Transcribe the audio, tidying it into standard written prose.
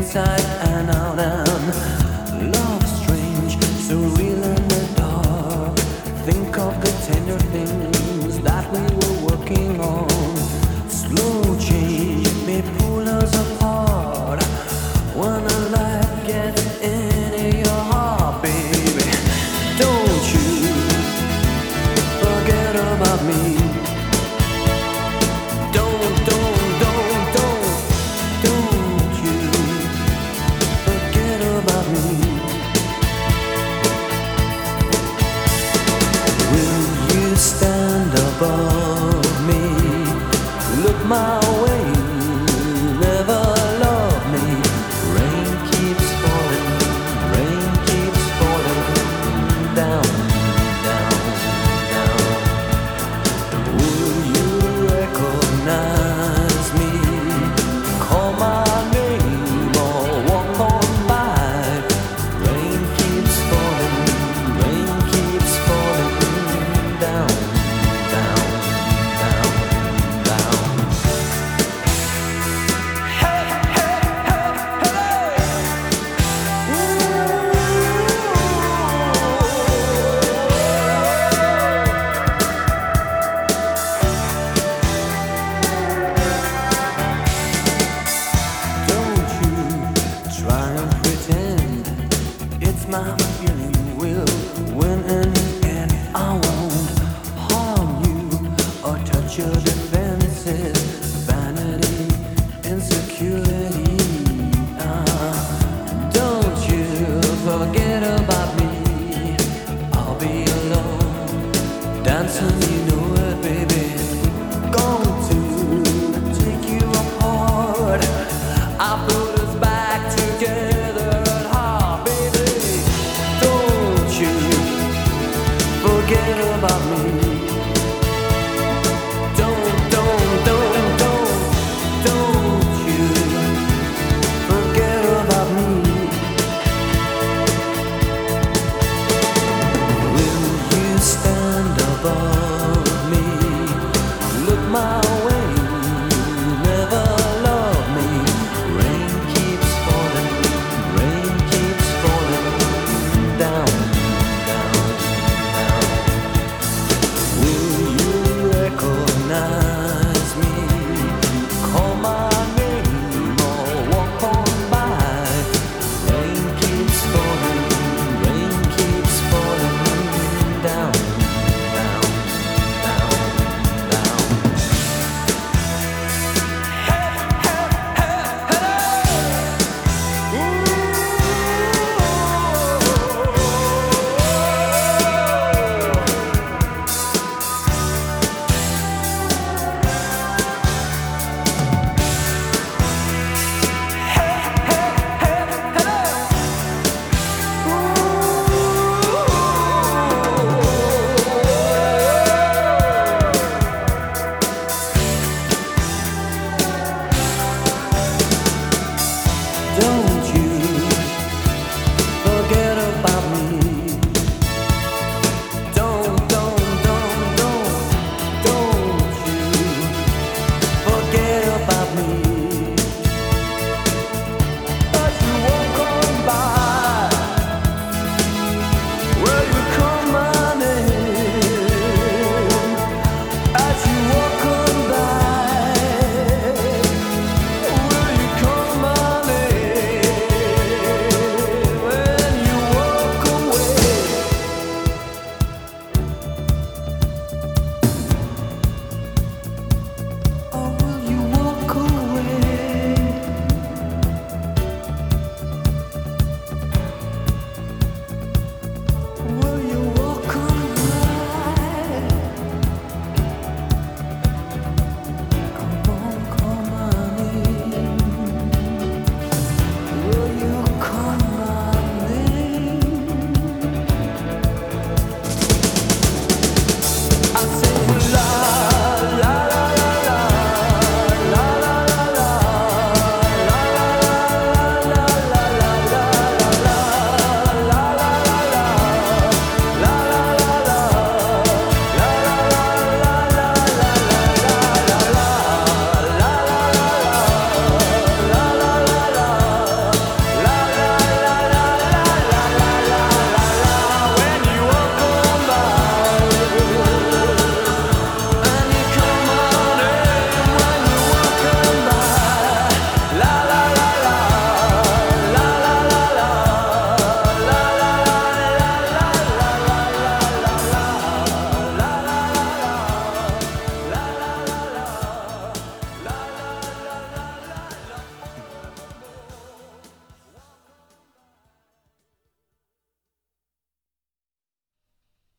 inside and out, and love strange, so real in the dark. Think of the tender things that we were working on. Slow change may pull us apart when a light gets into your heart, baby. Don't you forget about me. Stand above me, look my way, never love me. Rain keeps falling down, down, down. Will you recognize me? Call my name or walk on by. Rain keeps falling down. My feeling will win in the end. I won't harm you or touch your defenses. Vanity, insecurity. Don't you forget about me. I'll be alone, dancing, you know it, baby. Going to take you apart. I put us back together. Forget about me. Don't you forget about me. Will you stand above me? Look my way, never love me. Rain keeps falling down. Recognize me, call my name or walk on by. Rain keeps falling down, down, down, down. Hey, hey, hey, don't you